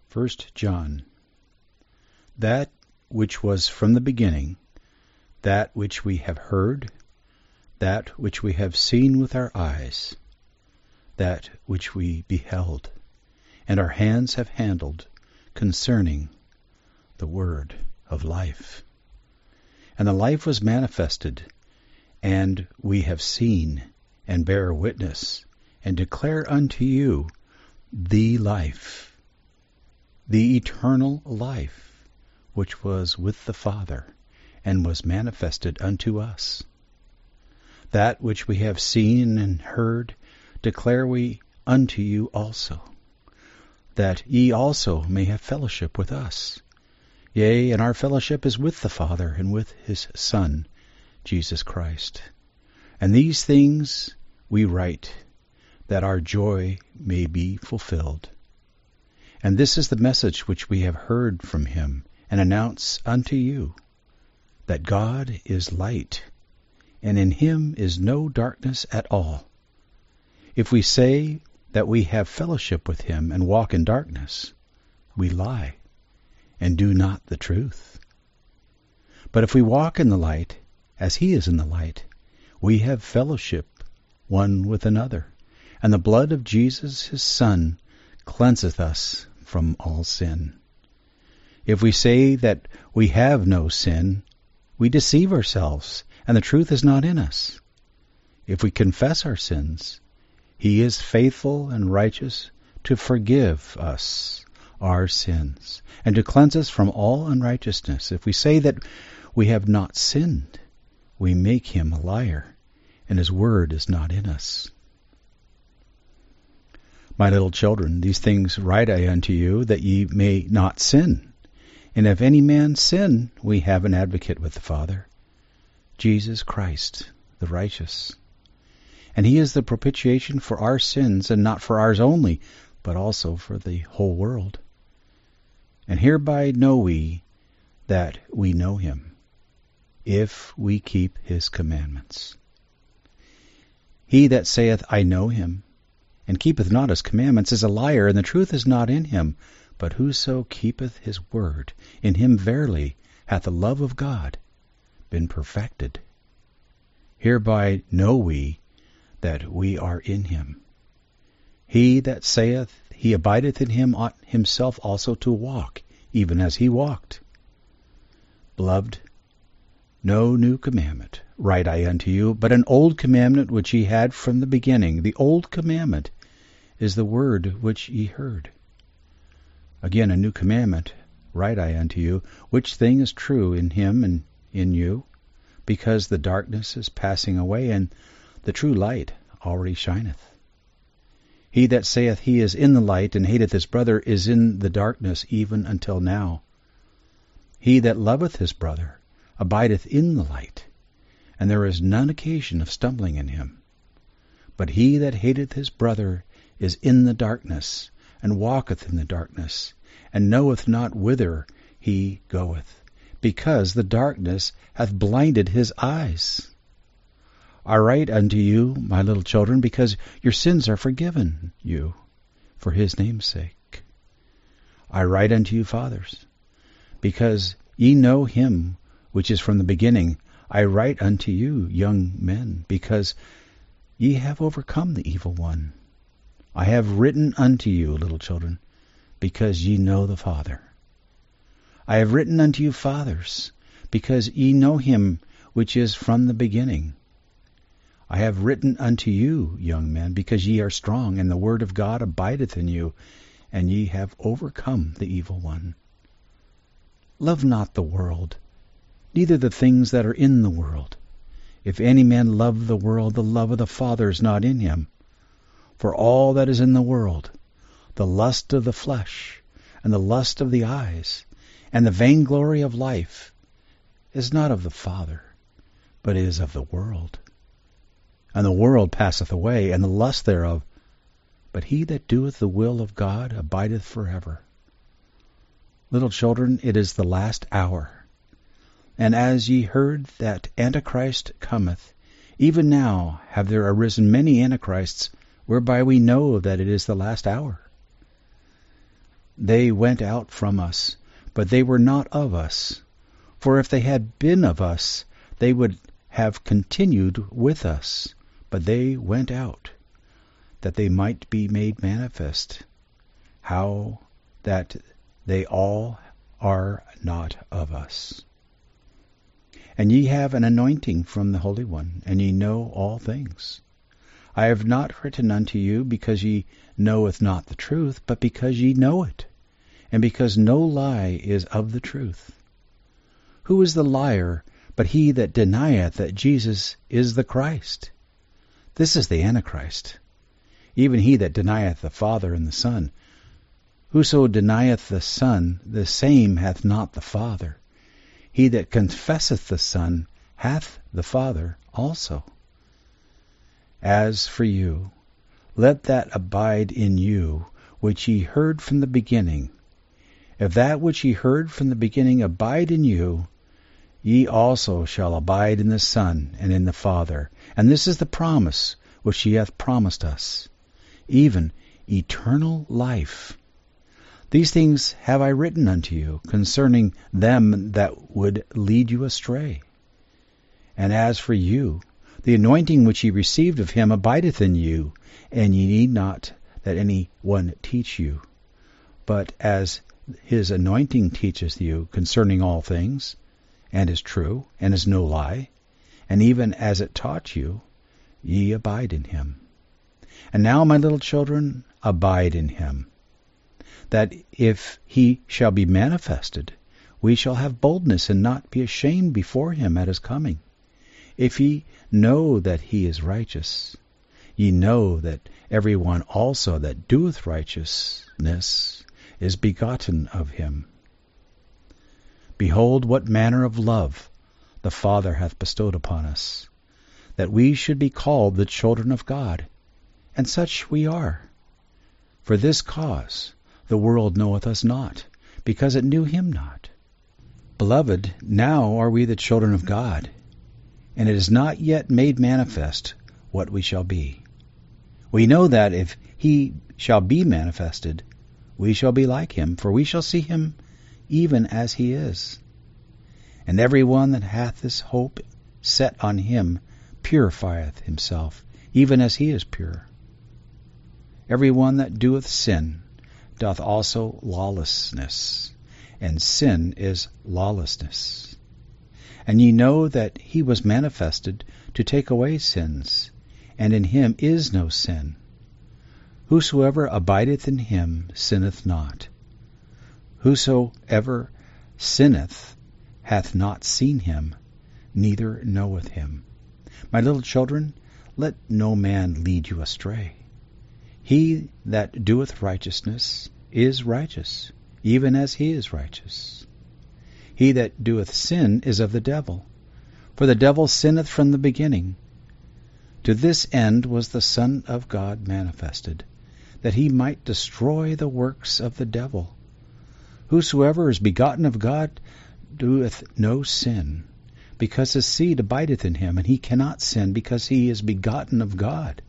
1 John. That which was from the beginning, that which we have heard, that which we have seen with our eyes, that which we beheld, and our hands have handled concerning the word of life. And the life was manifested, and we have seen, and bear witness, and declare unto you the life, the eternal life, which was with the Father, and was manifested unto us. That which we have seen and heard declare we unto you also, that ye also may have fellowship with us. Yea, and our fellowship is with the Father and with his Son, Jesus Christ. And these things we write, that our joy may be fulfilled. And this is the message which we have heard from him, and announce unto you, that God is light, and in him is no darkness at all. If we say that we have fellowship with him and walk in darkness, we lie, and do not the truth. But if we walk in the light, as he is in the light, we have fellowship one with another, and the blood of Jesus his Son cleanseth us from all sin. If we say that we have no sin, we deceive ourselves, and the truth is not in us. If we confess our sins, he is faithful and righteous to forgive us our sins, and to cleanse us from all unrighteousness. If we say that we have not sinned, we make him a liar, and his word is not in us. My little children, these things write I unto you, that ye may not sin. And if any man sin, we have an advocate with the Father, Jesus Christ, the righteous. And he is the propitiation for our sins, and not for ours only, but also for the whole world. And hereby know we that we know him, if we keep his commandments. He that saith, I know him, and keepeth not his commandments, is a liar, and the truth is not in him. But whoso keepeth his word, in him verily hath the love of God been perfected. Hereby know we that we are in him. He that saith he abideth in him ought himself also to walk, even as he walked. Beloved, no new commandment write I unto you, but an old commandment which ye had from the beginning. The old commandment is the word which ye heard. Again, a new commandment write I unto you, which thing is true in him and in you, because the darkness is passing away, and the true light already shineth. He that saith he is in the light, and hateth his brother, is in the darkness even until now. He that loveth his brother abideth in the light, and there is none occasion of stumbling in him. But he that hateth his brother is in the darkness, and walketh in the darkness, and knoweth not whither he goeth, because the darkness hath blinded his eyes. I write unto you, my little children, because your sins are forgiven you, for his name's sake. I write unto you, fathers, because ye know him which is from the beginning. I write unto you, young men, because ye have overcome the evil one. I have written unto you, little children, because ye know the Father. I have written unto you, fathers, because ye know him which is from the beginning. I have written unto you, young men, because ye are strong, and the word of God abideth in you, and ye have overcome the evil one. Love not the world, neither the things that are in the world. If any man love the world, the love of the Father is not in him. For all that is in the world, the lust of the flesh, and the lust of the eyes, and the vainglory of life, is not of the Father, but is of the world. And the world passeth away, and the lust thereof, but he that doeth the will of God abideth forever. Little children, it is the last hour. And as ye heard that Antichrist cometh, even now have there arisen many Antichrists, whereby we know that it is the last hour. They went out from us, but they were not of us. For if they had been of us, they would have continued with us. But they went out, that they might be made manifest, how that they all are not of us. And ye have an anointing from the Holy One, and ye know all things. I have not written unto you because ye knoweth not the truth, but because ye know it, and because no lie is of the truth. Who is the liar but he that denieth that Jesus is the Christ? This is the Antichrist, even he that denieth the Father and the Son. Whoso denieth the Son, the same hath not the Father. He that confesseth the Son hath the Father also. As for you, let that abide in you which ye heard from the beginning. If that which ye heard from the beginning abide in you, ye also shall abide in the Son and in the Father. And this is the promise which he hath promised us, even eternal life. These things have I written unto you concerning them that would lead you astray. And as for you, the anointing which ye received of him abideth in you, and ye need not that any one teach you. But as his anointing teacheth you concerning all things, and is true, and is no lie, and even as it taught you, ye abide in him. And now, my little children, abide in him, that if he shall be manifested, we shall have boldness and not be ashamed before him at his coming. If ye know that he is righteous, ye know that every one also that doeth righteousness is begotten of him. Behold, what manner of love the Father hath bestowed upon us, that we should be called the children of God, and such we are. For this cause the world knoweth us not, because it knew him not. Beloved, now are we the children of God, and it is not yet made manifest what we shall be. We know that if he shall be manifested, we shall be like him, for we shall see him even as he is. And every one that hath this hope set on him purifieth himself, even as he is pure. Every one that doeth sin doth also lawlessness, and sin is lawlessness. And ye know that he was manifested to take away sins, and in him is no sin. Whosoever abideth in him sinneth not. Whosoever sinneth hath not seen him, neither knoweth him. My little children, let no man lead you astray. He that doeth righteousness is righteous, even as he is righteous. He that doeth sin is of the devil, for the devil sinneth from the beginning. To this end was the Son of God manifested, that he might destroy the works of the devil. Whosoever is begotten of God doeth no sin, because his seed abideth in him, and he cannot sin, because he is begotten of God.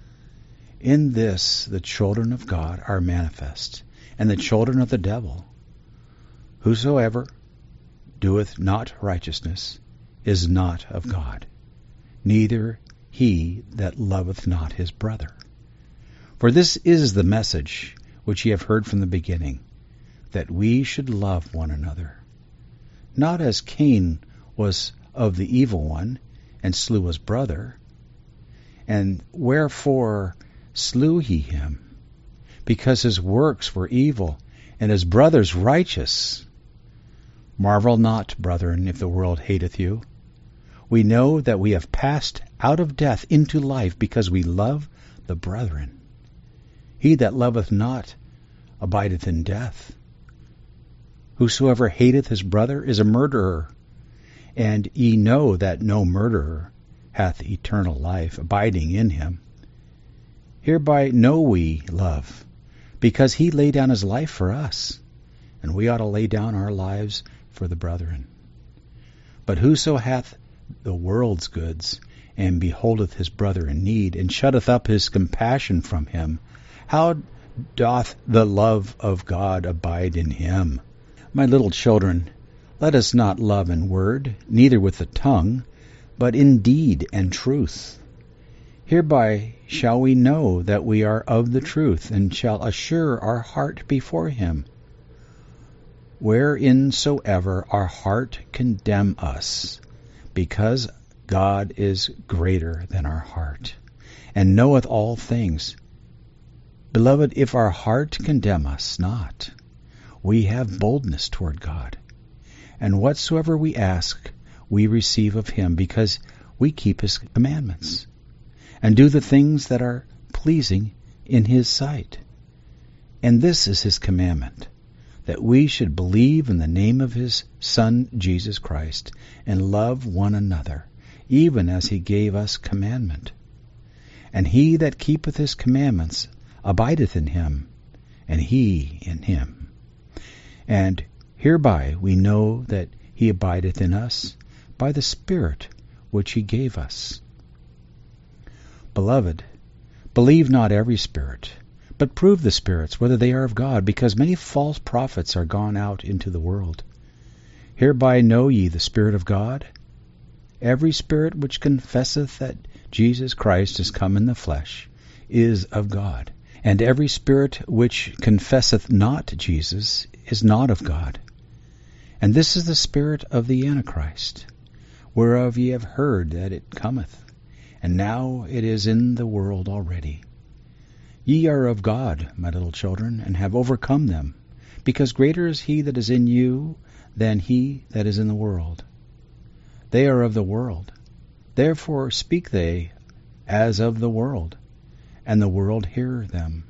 In this the children of God are manifest, and the children of the devil. Whosoever doeth not righteousness is not of God, neither he that loveth not his brother. For this is the message which ye have heard from the beginning, that we should love one another. Not as Cain was of the evil one, and slew his brother. And wherefore slew he him? Because his works were evil, and his brother's righteous. Marvel not, brethren, if the world hateth you. We know that we have passed out of death into life, because we love the brethren. He that loveth not abideth in death. Whosoever hateth his brother is a murderer, and ye know that no murderer hath eternal life abiding in him. Hereby know we love, because he laid down his life for us, and we ought to lay down our lives for the brethren. But whoso hath the world's goods, and beholdeth his brother in need, and shutteth up his compassion from him, how doth the love of God abide in him. My little children, let us not love in word, neither with the tongue, but in deed and truth. Hereby shall we know that we are of the truth, and shall assure our heart before him. Whereinsoever our heart condemn us, because God is greater than our heart, and knoweth all things. Beloved, if our heart condemn us not, we have boldness toward God. And whatsoever we ask, we receive of him, because we keep his commandments, and do the things that are pleasing in his sight. And this is his commandment, that we should believe in the name of his Son, Jesus Christ, and love one another, even as he gave us commandment. And he that keepeth his commandments abideth in him, and he in him. And hereby we know that he abideth in us, by the Spirit which he gave us. Beloved, believe not every spirit, but prove the spirits, whether they are of God, because many false prophets are gone out into the world. Hereby know ye the Spirit of God. Every spirit which confesseth that Jesus Christ is come in the flesh is of God, and every spirit which confesseth not Jesus is not of God. And this is the spirit of the Antichrist, whereof ye have heard that it cometh, and now it is in the world already. Ye are of God, my little children, and have overcome them, because greater is he that is in you than he that is in the world. They are of the world, therefore speak they as of the world, and the world hear them.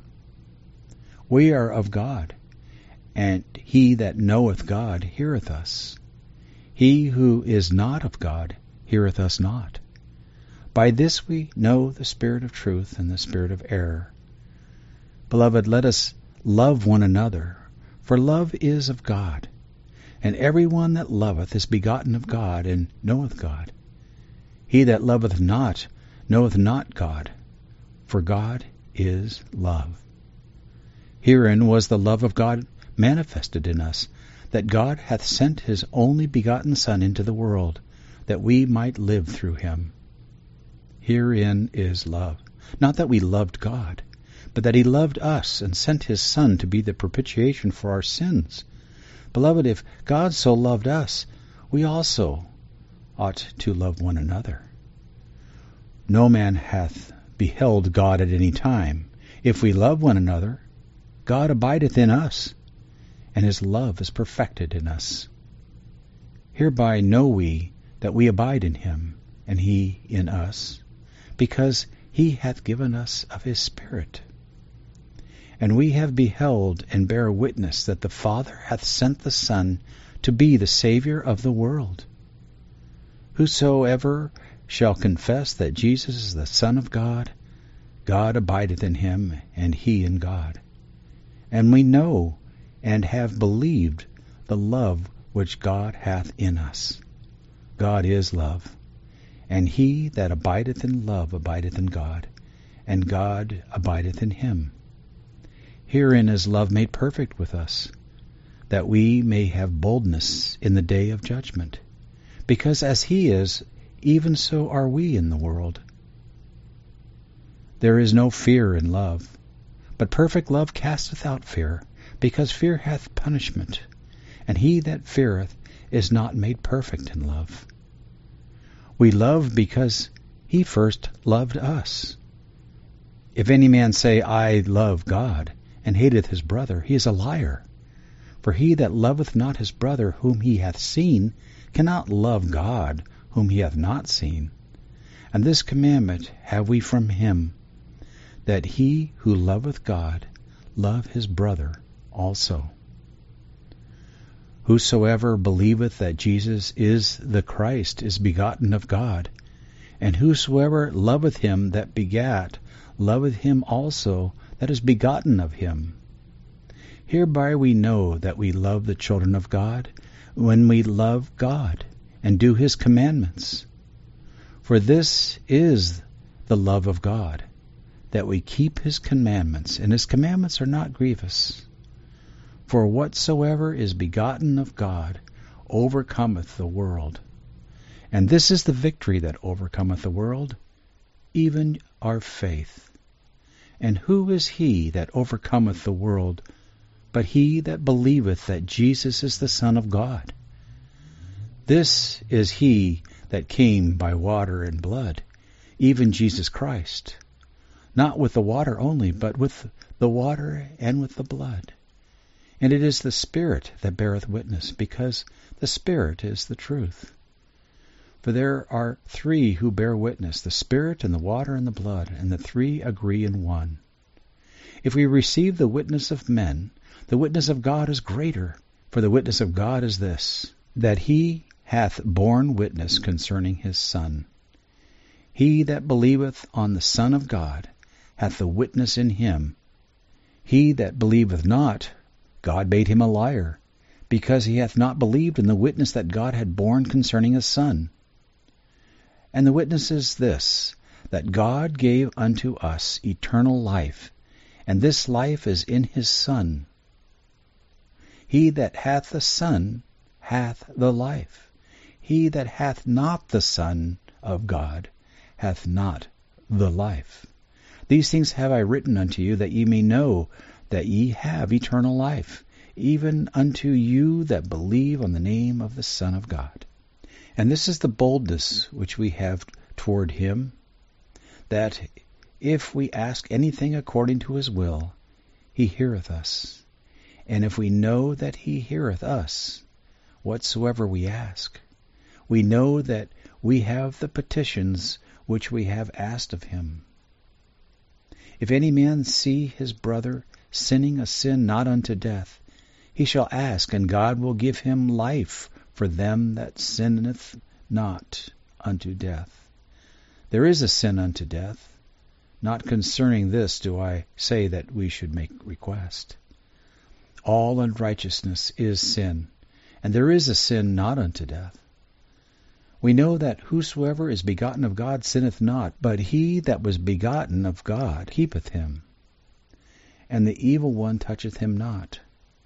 We are of God, and he that knoweth God heareth us. He who is not of God heareth us not. By this we know the spirit of truth and the spirit of error. Beloved, let us love one another, for love is of God. And every one that loveth is begotten of God, and knoweth God. He that loveth not knoweth not God, for God is love. Herein was the love of God manifested in us, that God hath sent his only begotten Son into the world, that we might live through him. Herein is love, not that we loved God, but that he loved us, and sent his Son to be the propitiation for our sins. Beloved, if God so loved us, we also ought to love one another. No man hath beheld God at any time. If we love one another, God abideth in us, and his love is perfected in us. Hereby know we that we abide in him, and he in us, because he hath given us of his Spirit. And we have beheld and bear witness that the Father hath sent the Son to be the Saviour of the world. Whosoever shall confess that Jesus is the Son of God, God abideth in him, and he in God. And we know and have believed the love which God hath in us. God is love, and he that abideth in love abideth in God, and God abideth in him. Herein is love made perfect with us, that we may have boldness in the day of judgment. Because as he is, even so are we in the world. There is no fear in love, but perfect love casteth out fear, because fear hath punishment, and he that feareth is not made perfect in love. We love because he first loved us. If any man say, I love God, and hateth his brother, he is a liar. For he that loveth not his brother whom he hath seen cannot love God whom he hath not seen. And this commandment have we from him, that he who loveth God love his brother also. Whosoever believeth that Jesus is the Christ is begotten of God, and whosoever loveth him that begat loveth him also that is begotten of him. Hereby we know that we love the children of God, when we love God and do his commandments. For this is the love of God, that we keep his commandments, and his commandments are not grievous. For whatsoever is begotten of God overcometh the world. And this is the victory that overcometh the world, even our faith. And who is he that overcometh the world, but he that believeth that Jesus is the Son of God? This is he that came by water and blood, even Jesus Christ, not with the water only, but with the water and with the blood. And it is the Spirit that beareth witness, because the Spirit is the truth. For there are three who bear witness, the Spirit and the water and the blood, and the three agree in one. If we receive the witness of men, the witness of God is greater, for the witness of God is this, that he hath borne witness concerning his Son. He that believeth on the Son of God hath the witness in him. He that believeth not, God made him a liar, because he hath not believed in the witness that God had borne concerning his Son. And the witness is this, that God gave unto us eternal life, and this life is in his Son. He that hath the Son hath the life. He that hath not the Son of God hath not the life. These things have I written unto you, that ye may know that ye have eternal life, even unto you that believe on the name of the Son of God. And this is the boldness which we have toward him, that if we ask anything according to his will, he heareth us. And if we know that he heareth us, whatsoever we ask, we know that we have the petitions which we have asked of him. If any man see his brother sinning a sin not unto death, he shall ask, and God will give him life for them that sinneth not unto death. There is a sin unto death. Not concerning this do I say that we should make request. All unrighteousness is sin, and there is a sin not unto death. We know that whosoever is begotten of God sinneth not, but he that was begotten of God keepeth him, and the evil one toucheth him not.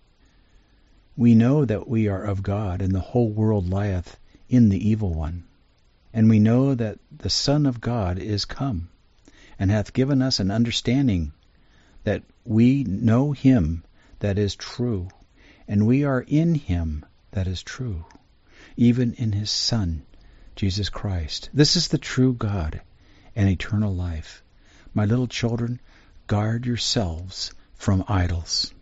We know that we are of God, and the whole world lieth in the evil one. And we know that the Son of God is come, and hath given us an understanding, that we know him that is true, and we are in him that is true, even in his Son, Jesus Christ. This is the true God and eternal life. My little children, guard yourselves from idols.